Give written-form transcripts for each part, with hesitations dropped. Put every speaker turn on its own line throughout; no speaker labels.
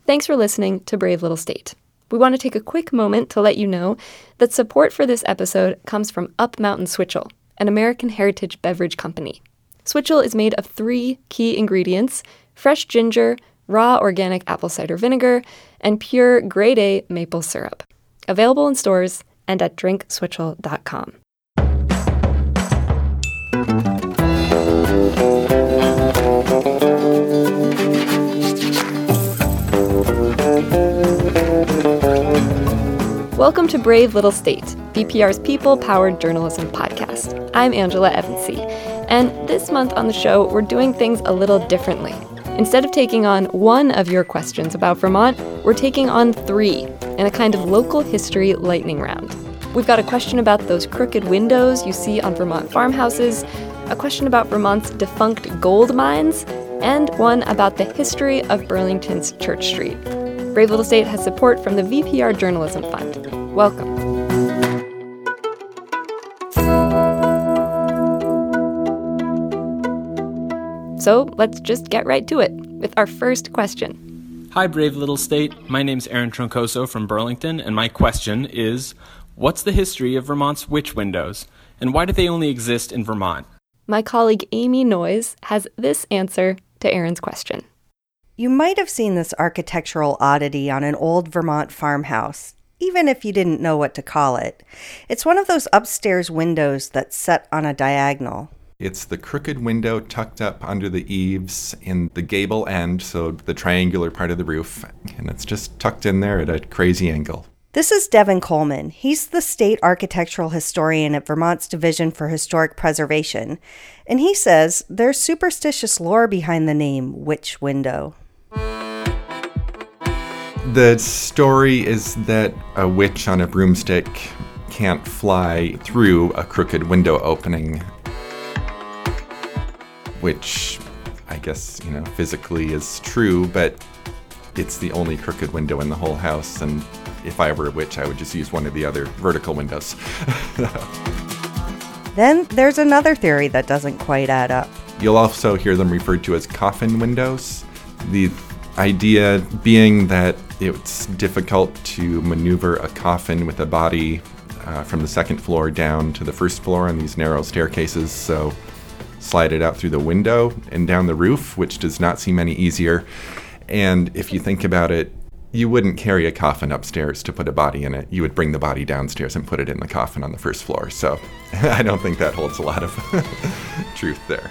Thanks for listening to Brave Little State. We want to take a quick moment to let you know that support for this episode comes from Up Mountain Switchell, an American heritage beverage company. Switchell is made of 3 key ingredients: fresh ginger, raw organic apple cider vinegar, and pure grade A maple syrup. Available in stores and at drinkswitchell.com. Welcome to Brave Little State, VPR's people-powered journalism podcast. I'm Angela Evansy, and this month on the show, we're doing things a little differently. Instead of taking on one of your questions about Vermont, we're taking on 3 in a kind of local history lightning round. We've got a question about those crooked windows you see on Vermont farmhouses, a question about Vermont's defunct gold mines, and one about the history of Burlington's Church Street. Brave Little State has support from the VPR Journalism Fund. Welcome. So let's just get right to it with our first question.
Hi, Brave Little State. My name's Aaron Troncoso from Burlington, and my question is, what's the history of Vermont's witch windows, and why do they only exist in Vermont?
My colleague Amy Noyes has this answer to Aaron's question.
You might have seen this architectural oddity on an old Vermont farmhouse, even if you didn't know what to call it. It's one of those upstairs windows that's set on a diagonal.
It's the crooked window tucked up under the eaves in the gable end, so the triangular part of the roof, and it's just tucked in there at a crazy angle.
This is Devin Coleman. He's the state architectural historian at Vermont's Division for Historic Preservation, and he says there's superstitious lore behind the name Witch Window.
The story is that a witch on a broomstick can't fly through a crooked window opening, which I guess, physically is true, but it's the only crooked window in the whole house, and if I were a witch, I would just use one of the other vertical windows.
Then there's another theory that doesn't quite add up.
You'll also hear them referred to as coffin windows. The idea being that it's difficult to maneuver a coffin with a body from the second floor down to the first floor on these narrow staircases, so slide it out through the window and down the roof, which does not seem any easier. And if you think about it, you wouldn't carry a coffin upstairs to put a body in it. You would bring the body downstairs and put it in the coffin on the first floor. So I don't think that holds a lot of truth there.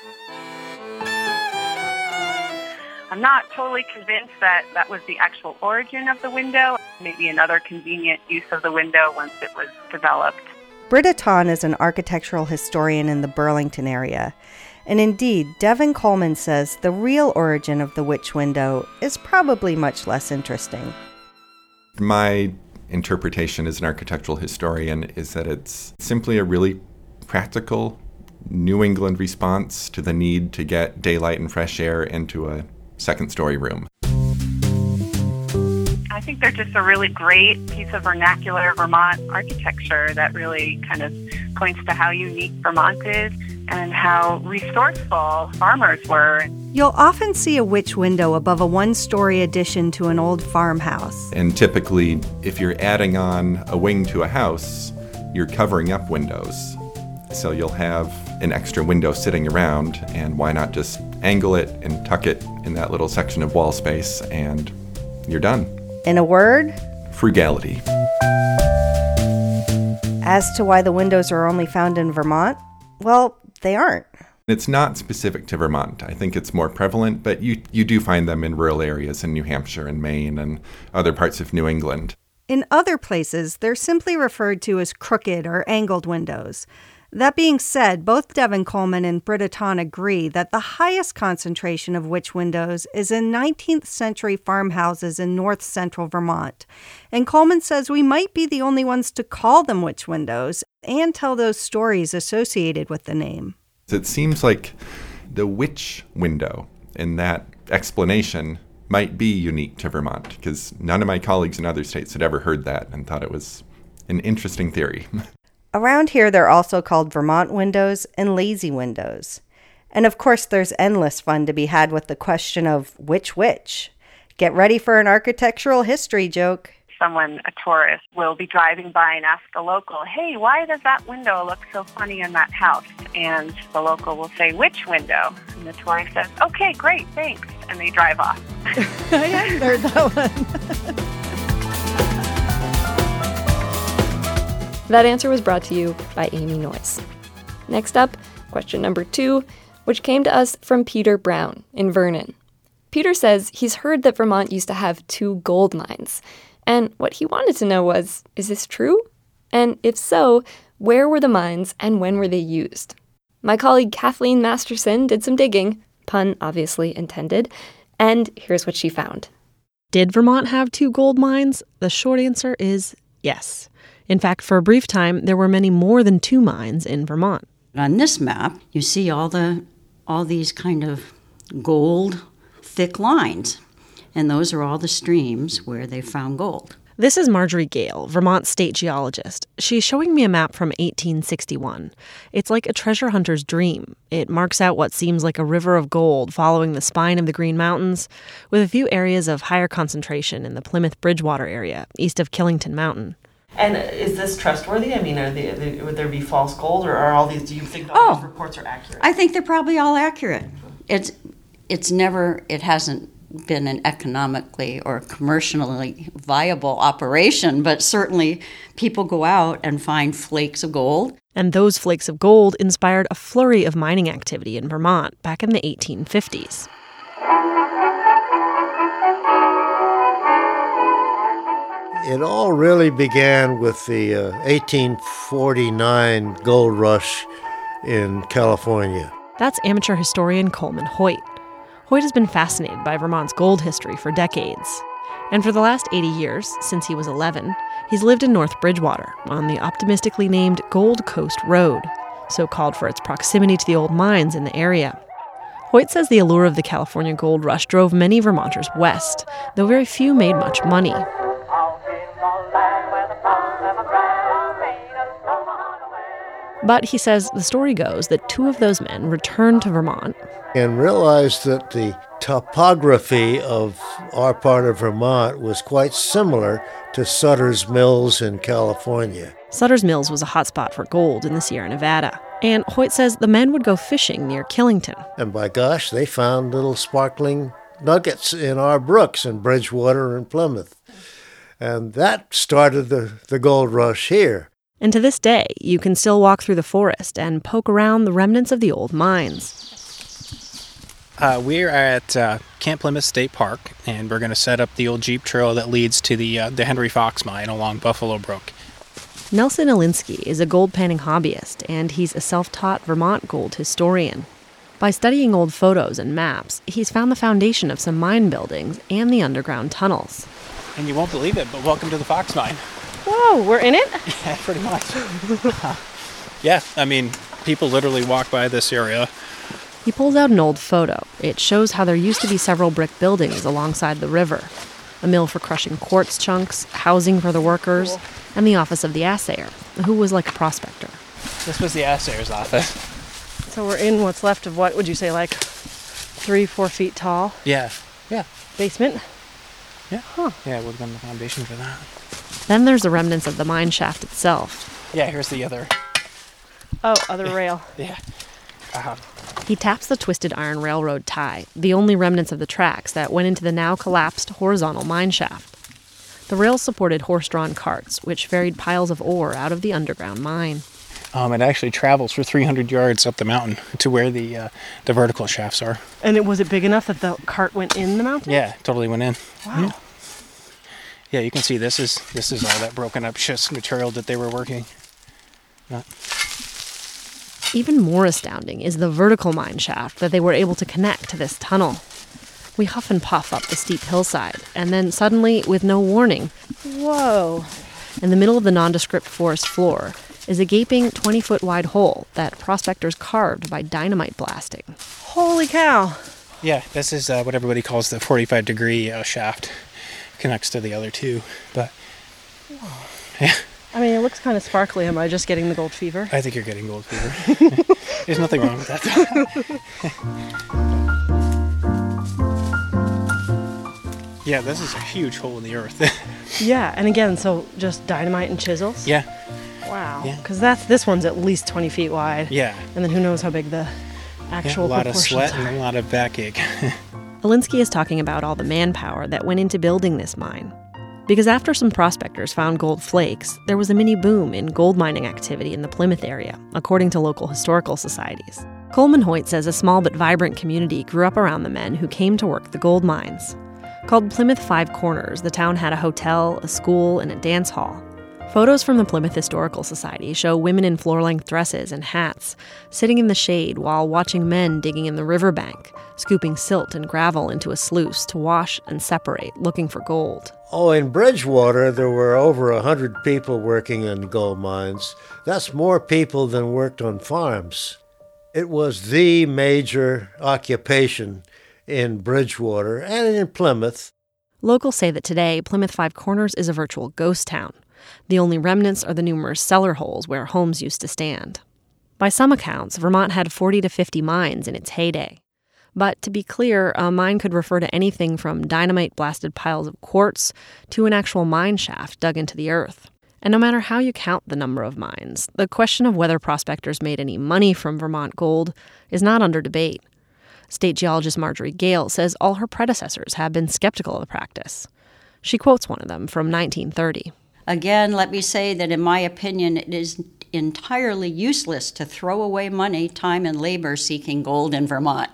I'm not totally convinced that that was the actual origin of the window. Maybe another convenient use of the window once it was developed.
Britta Ton is an architectural historian in the Burlington area. And indeed, Devin Coleman says the real origin of the witch window is probably much less interesting.
My interpretation as an architectural historian is that it's simply a really practical New England response to the need to get daylight and fresh air into a second-story room.
I think they're just a really great piece of vernacular Vermont architecture that really kind of points to how unique Vermont is and how resourceful farmers were.
You'll often see a witch window above a one-story addition to an old farmhouse.
And typically, if you're adding on a wing to a house, you're covering up windows. So you'll have an extra window sitting around, and why not just angle it and tuck it in that little section of wall space, and you're done.
In a word?
Frugality.
As to why the windows are only found in Vermont, well, they aren't.
It's not specific to Vermont. I think it's more prevalent, but you do find them in rural areas in New Hampshire and Maine and other parts of New England.
In other places, they're simply referred to as crooked or angled windows. That being said, both Devin Coleman and Britta Ton agree that the highest concentration of witch windows is in 19th century farmhouses in north central Vermont. And Coleman says we might be the only ones to call them witch windows and tell those stories associated with the name.
It seems like the witch window in that explanation might be unique to Vermont, because none of my colleagues in other states had ever heard that and thought it was an interesting theory.
Around here, they're also called Vermont windows and lazy windows. And of course, there's endless fun to be had with the question of which. Get ready for an architectural history joke.
A tourist, will be driving by and ask the local, hey, why does that window look so funny in that house? And the local will say, which window? And the tourist says, okay, great, thanks. And they drive off.
I hadn't heard that one.
That answer was brought to you by Amy Noyes. Next up, question number 2, which came to us from Peter Brown in Vernon. Peter says he's heard that Vermont used to have 2 gold mines. And what he wanted to know was, is this true? And if so, where were the mines and when were they used? My colleague Kathleen Masterson did some digging, pun obviously intended, and here's what she found.
Did Vermont have 2 gold mines? The short answer is yes. In fact, for a brief time, there were many more than 2 mines in Vermont.
On this map, you see all these kind of gold, thick lines. And those are all the streams where they found gold.
This is Marjorie Gale, Vermont state geologist. She's showing me a map from 1861. It's like a treasure hunter's dream. It marks out what seems like a river of gold following the spine of the Green Mountains, with a few areas of higher concentration in the Plymouth-Bridgewater area, east of Killington Mountain.
And is this trustworthy? I mean, would there be false gold, or are all these? Do you think all these reports are accurate?
I think they're probably all accurate. It hasn't been an economically or commercially viable operation, but certainly people go out and find flakes of gold.
And those flakes of gold inspired a flurry of mining activity in Vermont back in the 1850s.
It all really began with the 1849 gold rush in California.
That's amateur historian Coleman Hoyt. Hoyt has been fascinated by Vermont's gold history for decades. And for the last 80 years, since he was 11, he's lived in North Bridgewater on the optimistically named Gold Coast Road, so called for its proximity to the old mines in the area. Hoyt says the allure of the California gold rush drove many Vermonters west, though very few made much money. But he says the story goes that 2 of those men returned to Vermont
and realized that the topography of our part of Vermont was quite similar to Sutter's Mills in California.
Sutter's Mills was a hotspot for gold in the Sierra Nevada. And Hoyt says the men would go fishing near Killington.
And by gosh, they found little sparkling nuggets in our brooks in Bridgewater and Plymouth. And that started the gold rush here.
And to this day, you can still walk through the forest and poke around the remnants of the old mines.
We're at Camp Plymouth State Park, and we're going to set up the old Jeep trail that leads to the Henry Fox mine along Buffalo Brook.
Nelson Alinsky is a gold panning hobbyist, and he's a self-taught Vermont gold historian. By studying old photos and maps, he's found the foundation of some mine buildings and the underground tunnels.
And you won't believe it, but welcome to the Fox mine.
Whoa, we're in it?
Yeah, pretty much. Yeah, I mean, people literally walk by this area.
He pulls out an old photo. It shows how there used to be several brick buildings alongside the river. A mill for crushing quartz chunks, housing for the workers, and the office of the assayer, who was like a prospector.
This was the assayer's office.
So we're in what's left of what would you say, like 3-4 feet tall?
Yeah.
Basement?
Yeah.
Huh.
Yeah, it would have been the foundation for that.
Then there's the remnants of the mine shaft itself.
Yeah, here's the other.
Oh, other rail.
Yeah.
He taps the twisted iron railroad tie, the only remnants of the tracks that went into the now collapsed horizontal mine shaft. The rails supported horse-drawn carts, which ferried piles of ore out of the underground mine.
It actually travels for 300 yards up the mountain to where the vertical shafts are.
And was it big enough that the cart went in the mountain?
Yeah, totally went in.
Wow.
Yeah, you can see this is all that broken up schist material that they were working.
Even more astounding is the vertical mine shaft that they were able to connect to this tunnel. We huff and puff up the steep hillside, and then suddenly, with no warning, whoa! In the middle of the nondescript forest floor is a gaping 20-foot wide hole that prospectors carved by dynamite blasting. Holy cow!
Yeah, this is what everybody calls the 45-degree shaft. Connects to the other two, but yeah.
I mean, it looks kind of sparkly. Am I just getting the gold fever?
I think you're getting gold fever. There's nothing wrong with that. Yeah, this is a huge hole in the earth.
Yeah, and again, so just dynamite and chisels?
Yeah.
Wow.
Yeah.
Because this one's at least 20 feet wide.
Yeah.
And then who knows how big the actual
a lot of
proportions
sweat
are.
and a lot of backache.
Alinsky is talking about all the manpower that went into building this mine. Because after some prospectors found gold flakes, there was a mini boom in gold mining activity in the Plymouth area, according to local historical societies. Coleman Hoyt says a small but vibrant community grew up around the men who came to work the gold mines. Called Plymouth Five Corners, the town had a hotel, a school, and a dance hall. Photos from the Plymouth Historical Society show women in floor-length dresses and hats, sitting in the shade while watching men digging in the riverbank, scooping silt and gravel into a sluice to wash and separate, looking for gold.
Oh, in Bridgewater, there were over 100 people working in gold mines. That's more people than worked on farms. It was the major occupation in Bridgewater and in Plymouth.
Locals say that today, Plymouth Five Corners is a virtual ghost town. The only remnants are the numerous cellar holes where homes used to stand. By some accounts, Vermont had 40 to 50 mines in its heyday. But to be clear, a mine could refer to anything from dynamite-blasted piles of quartz to an actual mine shaft dug into the earth. And no matter how you count the number of mines, the question of whether prospectors made any money from Vermont gold is not under debate. State geologist Marjorie Gale says all her predecessors have been skeptical of the practice. She quotes one of them from 1930.
Again, let me say that in my opinion, it is entirely useless to throw away money, time, and labor seeking gold in Vermont.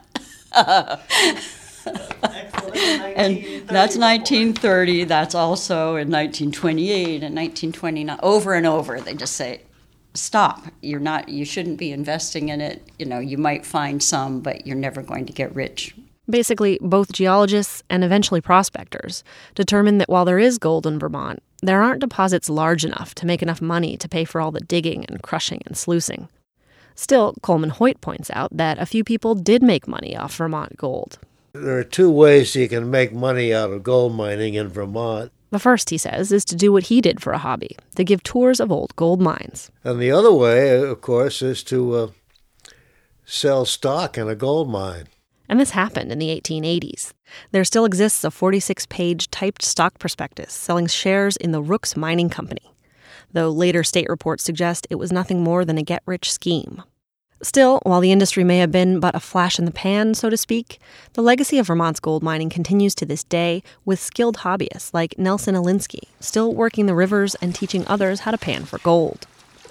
And that's 1930. That's also in 1928 and 1929. Over and over, they just say, stop. You shouldn't be investing in it. You might find some, but you're never going to get rich.
Basically, both geologists and eventually prospectors determined that while there is gold in Vermont, there aren't deposits large enough to make enough money to pay for all the digging and crushing and sluicing. Still, Coleman Hoyt points out that a few people did make money off Vermont gold.
There are two ways you can make money out of gold mining in Vermont.
The first, he says, is to do what he did for a hobby, to give tours of old gold mines.
And the other way, of course, is to sell stock in a gold mine.
And this happened in the 1880s. There still exists a 46-page typed stock prospectus selling shares in the Rooks Mining Company, though later state reports suggest it was nothing more than a get-rich scheme. Still, while the industry may have been but a flash in the pan, so to speak, the legacy of Vermont's gold mining continues to this day with skilled hobbyists like Nelson Alinsky, still working the rivers and teaching others how to pan for gold.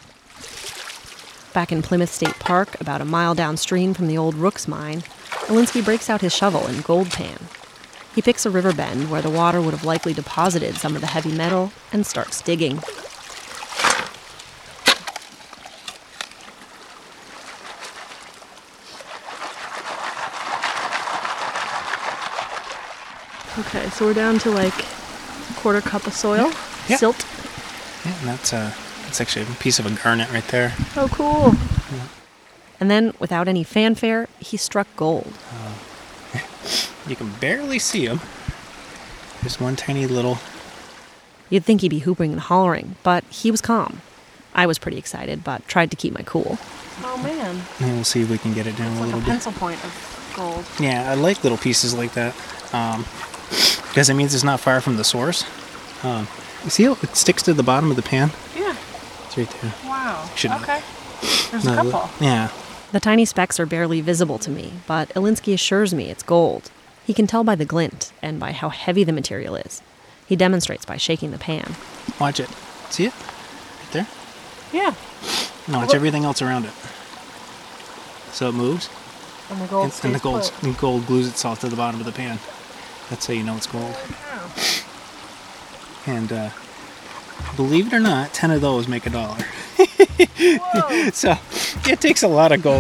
Back in Plymouth State Park, about a mile downstream from the old Rooks mine, Alinsky breaks out his shovel and gold pan. He picks a river bend where the water would have likely deposited some of the heavy metal and starts digging. Okay, so we're down to like a quarter cup of soil, silt.
Yeah, and that's actually a piece of a garnet right there.
Oh, cool. Yeah. And then, without any fanfare, he struck gold.
You can barely see him. Just one tiny little...
You'd think he'd be hooping and hollering, but he was calm. I was pretty excited, but tried to keep my cool.
Oh, man.
And we'll see if we can get it down a little bit.
It's like a pencil point of gold.
Yeah, I like little pieces like that. Because it means it's not far from the source. You see how it sticks to the bottom of the pan?
Yeah.
It's right there.
Wow.
Shouldn't
Okay. There's a couple.
Yeah.
The tiny specks are barely visible to me, but Alinsky assures me it's gold. He can tell by the glint and by how heavy the material is. He demonstrates by shaking the pan.
Watch it. See it? Right there?
Yeah.
No, watch everything else around it. So it moves.
And the gold
and the gold glues itself to the bottom of the pan. That's how you know it's gold.
Wow.
And believe it or not, 10 of those make $1. So it takes a lot of gold.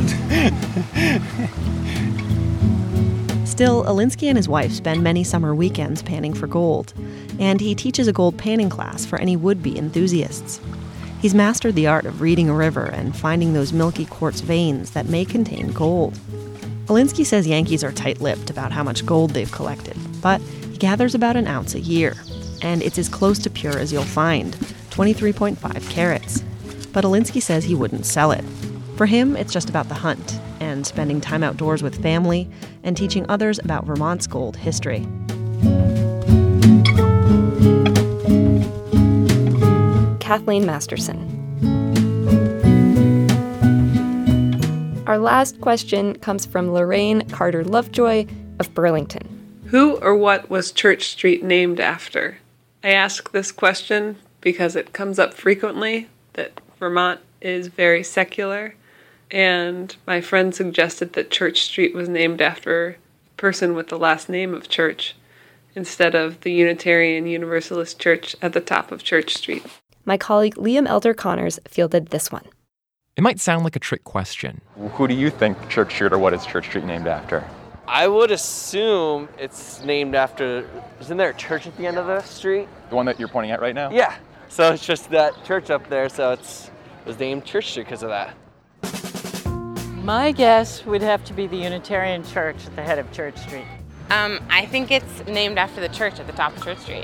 Still, Alinsky and his wife spend many summer weekends panning for gold, and he teaches a gold panning class for any would-be enthusiasts. He's mastered the art of reading a river and finding those milky quartz veins that may contain gold. Alinsky says Yankees are tight-lipped about how much gold they've collected, but he gathers about an ounce a year, and it's as close to pure as you'll find, 23.5 carats. But Alinsky says he wouldn't sell it. For him, it's just about the hunt and spending time outdoors with family and teaching others about Vermont's gold history.
Kathleen Masterson. Our last question comes from Lorraine Carter Lovejoy of Burlington.
Who or what was Church Street named after? I ask this question because it comes up frequently that Vermont is very secular, and my friend suggested that Church Street was named after a person with the last name of Church instead of the Unitarian Universalist Church at the top of Church Street.
My colleague Liam Elder Connors fielded this one.
It might sound like a trick question.
Who do you think Church Street, or what is Church Street named after?
I would assume it's named after, isn't there a church at the end of the street?
The one that you're pointing at right now?
Yeah, so it's just that church up there, so it was named Church Street because of that.
My guess would have to be the Unitarian Church at the head of Church Street.
I think it's named after the church at the top of Church Street.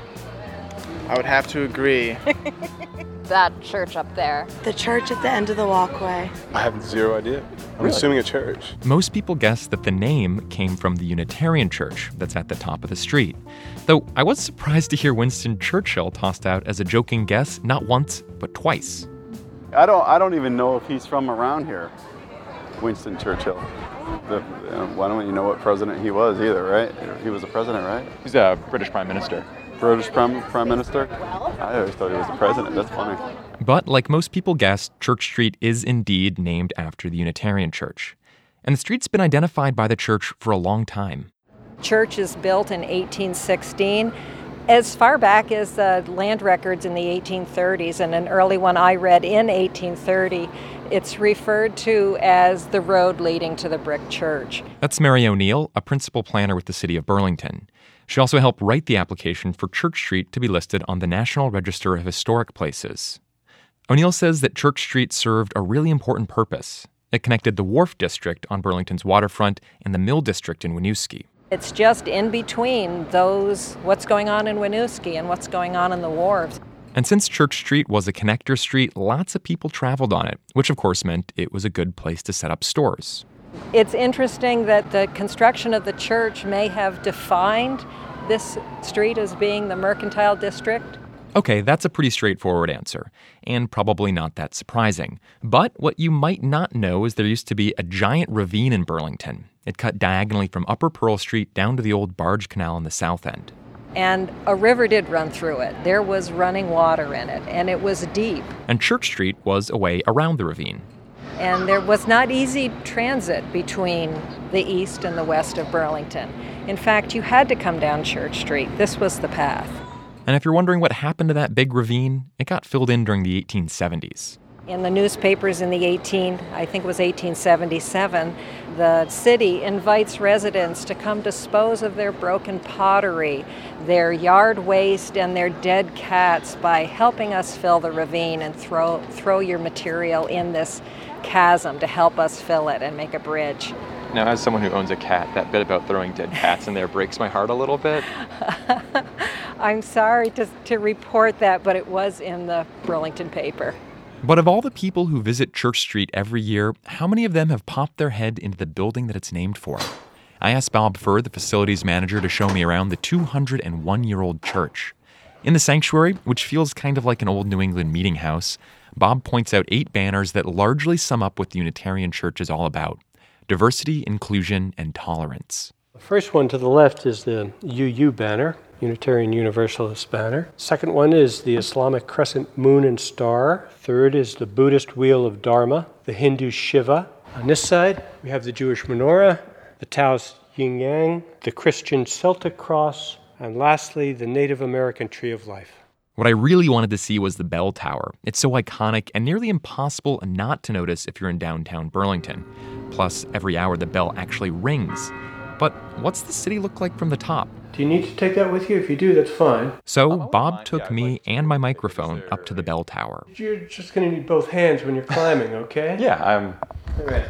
I would have to agree.
That church up there.
The church at the end of the walkway.
I have zero idea. I'm assuming a church.
Most people guess that the name came from the Unitarian Church that's at the top of the street. Though I was surprised to hear Winston Churchill tossed out as a joking guess not once, but twice.
I don't even know if he's from around here, Winston Churchill. Why don't you know what president he was either, right? He was a president, right?
He's a British Prime Minister.
British Prime Minister? I always thought he was the president. That's funny.
But like most people guessed, Church Street is indeed named after the Unitarian Church. And the street's been identified by the church for a long time.
Church is built in 1816. As far back as the land records in the 1830s, and an early one I read in 1830, it's referred to as the road leading to the brick church.
That's Mary O'Neill, a principal planner with the city of Burlington. She also helped write the application for Church Street to be listed on the National Register of Historic Places. O'Neill says that Church Street served a really important purpose. It connected the Wharf District on Burlington's waterfront and the Mill District in Winooski.
It's just in between those, what's going on in Winooski and what's going on in the wharves.
And since Church Street was a connector street, lots of people traveled on it, which of course meant it was a good place to set up stores.
It's interesting that the construction of the church may have defined this street as being the mercantile district.
Okay, that's a pretty straightforward answer, and probably not that surprising. But what you might not know is there used to be a giant ravine in Burlington. It cut diagonally from Upper Pearl Street down to the old barge canal on the south end.
And a river did run through it. There was running water in it, and it was deep.
And Church Street was a way around the ravine.
And there was not easy transit between the east and the west of Burlington. In fact, you had to come down Church Street. This was the path.
And if you're wondering what happened to that big ravine, it got filled in during the 1870s.
In the newspapers in the 1877, the city invites residents to come dispose of their broken pottery, their yard waste, and their dead cats by helping us fill the ravine and throw your material in this chasm to help us fill it and make a bridge.
Now, as someone who owns a cat, that bit about throwing dead cats in there breaks my heart a little bit.
I'm sorry to report that, but it was in the Burlington paper.
But of all the people who visit Church Street every year, how many of them have popped their head into the building that it's named for? I asked Bob Furr, the facilities manager, to show me around the 201-year-old church. In the sanctuary, which feels kind of like an old New England meeting house, Bob points out 8 banners that largely sum up what the Unitarian Church is all about: diversity, inclusion, and tolerance.
The first one to the left is the UU banner, Unitarian Universalist banner. Second one is the Islamic crescent moon and star. Third is the Buddhist wheel of Dharma, the Hindu Shiva. On this side, we have the Jewish menorah, the Taoist yin yang, the Christian Celtic cross, and lastly, the Native American tree of life.
What I really wanted to see was the bell tower. It's so iconic and nearly impossible not to notice if you're in downtown Burlington. Plus, every hour the bell actually rings. But what's the city look like from the top?
Do you need to take that with you? If you do, that's fine.
So Bob took me and my microphone up to the bell tower.
You're just going to need both hands when you're climbing, okay?
Yeah, I'm...
All right.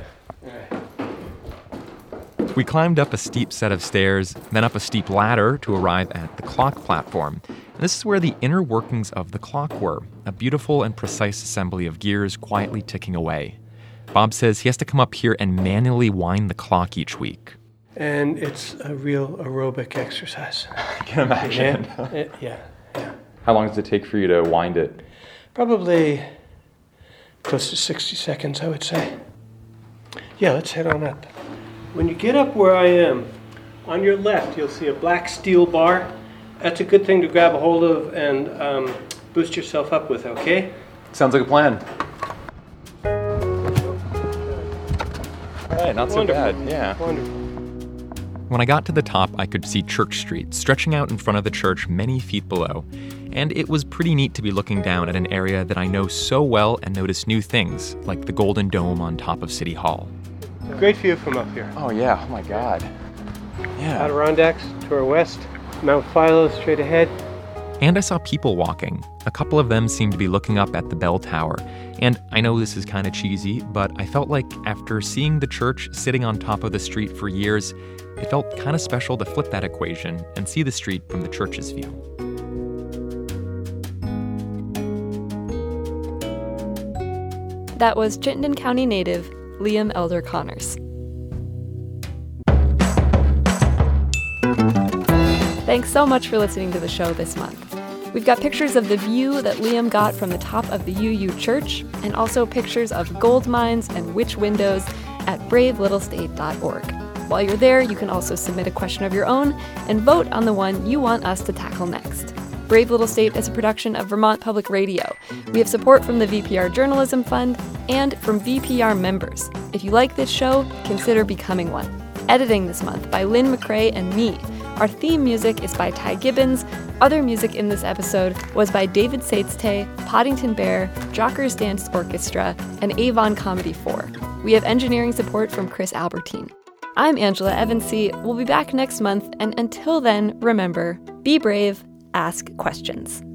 We climbed up a steep set of stairs, then up a steep ladder to arrive at the clock platform. And this is where the inner workings of the clock were, a beautiful and precise assembly of gears quietly ticking away. Bob says he has to come up here and manually wind the clock each week.
And it's a real aerobic exercise.
I can imagine.
Yeah.
How long does it take for you to wind it?
Probably close to 60 seconds, I would say. Yeah, let's head on up. When you get up where I am, on your left, you'll see a black steel bar. That's a good thing to grab a hold of and boost yourself up with, okay?
Sounds like a plan. All right, not so bad, yeah.
Wonderful.
When I got to the top, I could see Church Street stretching out in front of the church many feet below, and it was pretty neat to be looking down at an area that I know so well and notice new things, like the Golden Dome on top of City Hall.
A great view from up here.
Oh yeah, oh my God. Yeah.
Adirondacks to our west, Mount Philo straight ahead.
And I saw people walking. A couple of them seemed to be looking up at the bell tower. And I know this is kind of cheesy, but I felt like after seeing the church sitting on top of the street for years, it felt kind of special to flip that equation and see the street from the church's view.
That was Chittenden County native Liam Elder Connors. Thanks so much for listening to the show this month. We've got pictures of the view that Liam got from the top of the UU Church, and also pictures of gold mines and witch windows at bravelittlestate.org. While you're there, you can also submit a question of your own and vote on the one you want us to tackle next. Brave Little State is a production of Vermont Public Radio. We have support from the VPR Journalism Fund and from VPR members. If you like this show, consider becoming one. Editing this month by Lynn McCrae and me. Our theme music is by Ty Gibbons. Other music in this episode was by David Saitste, Poddington Bear, Jockers Dance Orchestra, and Avon Comedy 4. We have engineering support from Chris Albertine. I'm Angela Evansy. We'll be back next month, and until then, remember, be brave, ask questions.